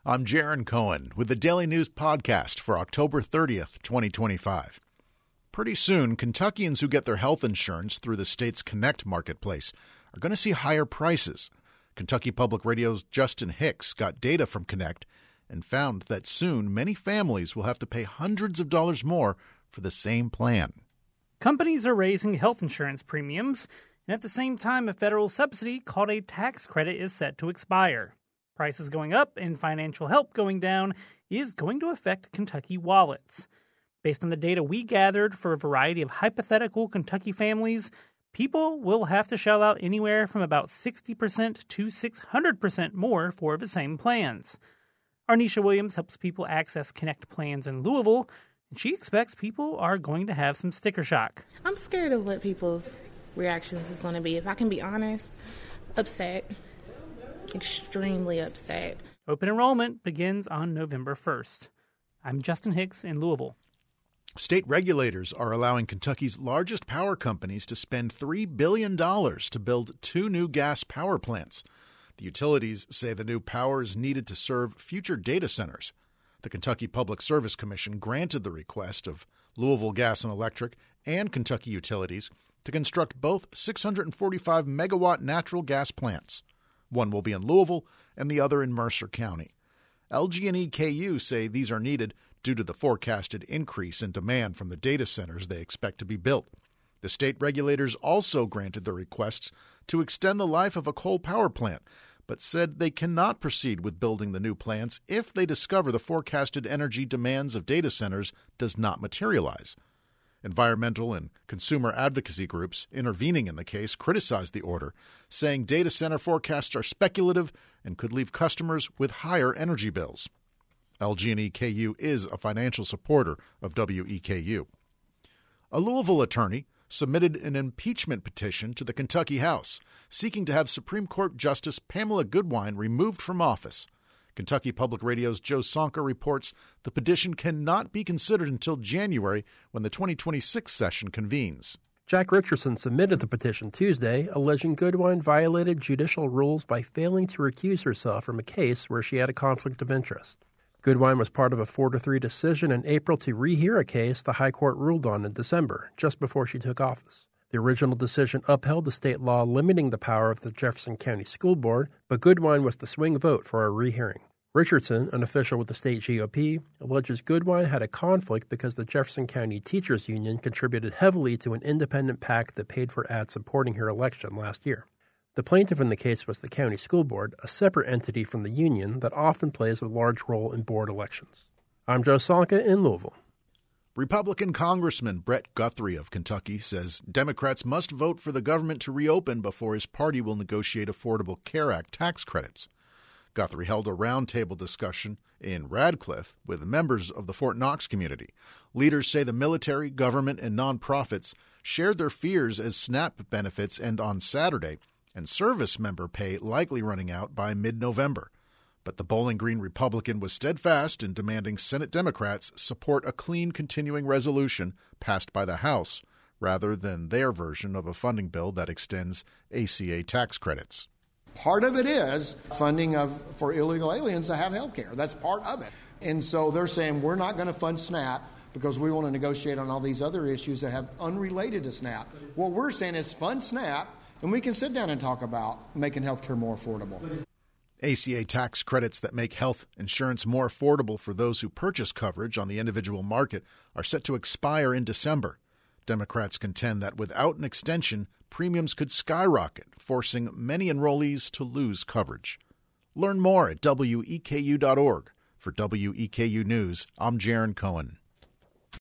I'm Jaron Cohen with the Daily News Podcast for October 30th, 2025. Pretty soon, Kentuckians who get their health insurance through the state's Connect marketplace are going to see higher prices. Kentucky Public Radio's Justin Hicks got data from Connect and found that soon many families will have to pay hundreds of dollars more for the same plan. Companies are raising health insurance premiums, and at the same time, a federal subsidy called a tax credit is set to expire. Prices going up and financial help going down is going to affect Kentucky wallets. Based on the data we gathered for a variety of hypothetical Kentucky families, people will have to shell out anywhere from about 60% to 600% more for the same plans. Arnisha Williams helps people access Connect plans in Louisville, and she expects people are going to have some sticker shock. I'm scared of what people's reactions is going to be. If I can be honest, upset. Extremely upset. Open enrollment begins on November 1st. I'm Justin Hicks in Louisville. State regulators are allowing Kentucky's largest power companies to spend $3 billion to build 2 new gas power plants. The utilities say the new power is needed to serve future data centers. The Kentucky Public Service Commission granted the request of Louisville Gas and Electric and Kentucky Utilities to construct both 645-megawatt natural gas plants. One will be in Louisville and the other in Mercer County. LG&E KU say these are needed due to the forecasted increase in demand from the data centers they expect to be built. The state regulators also granted the requests to extend the life of a coal power plant, but said they cannot proceed with building the new plants if they discover the forecasted energy demands of data centers does not materialize. Environmental and consumer advocacy groups intervening in the case criticized the order, saying data center forecasts are speculative and could leave customers with higher energy bills. LG&E KU is a financial supporter of WEKU. A Louisville attorney submitted an impeachment petition to the Kentucky House, seeking to have Supreme Court Justice Pamela Goodwine removed from office. Kentucky Public Radio's Joe Sonka reports the petition cannot be considered until January when the 2026 session convenes. Jack Richardson submitted the petition Tuesday, alleging Goodwine violated judicial rules by failing to recuse herself from a case where she had a conflict of interest. Goodwine was part of a 4-3 decision in April to rehear a case the High Court ruled on in December, just before she took office. The original decision upheld the state law limiting the power of the Jefferson County School Board, but Goodwine was the swing vote for a rehearing. Richardson, an official with the state GOP, alleges Goodwine had a conflict because the Jefferson County Teachers Union contributed heavily to an independent PAC that paid for ads supporting her election last year. The plaintiff in the case was the county school board, a separate entity from the union that often plays a large role in board elections. I'm Joe Sonka in Louisville. Republican Congressman Brett Guthrie of Kentucky says Democrats must vote for the government to reopen before his party will negotiate Affordable Care Act tax credits. Guthrie held a roundtable discussion in Radcliffe with members of the Fort Knox community. Leaders say the military, government, and nonprofits shared their fears as SNAP benefits end on Saturday and service member pay likely running out by mid-November. But the Bowling Green Republican was steadfast in demanding Senate Democrats support a clean continuing resolution passed by the House rather than their version of a funding bill that extends ACA tax credits. Part of it is funding for illegal aliens to have health care. That's part of it. And so they're saying we're not going to fund SNAP because we want to negotiate on all these other issues that have unrelated to SNAP. What we're saying is fund SNAP, and we can sit down and talk about making health care more affordable. ACA tax credits that make health insurance more affordable for those who purchase coverage on the individual market are set to expire in December. Democrats contend that without an extension, premiums could skyrocket, forcing many enrollees to lose coverage. Learn more at weku.org. For WEKU News, I'm Jaron Cohen.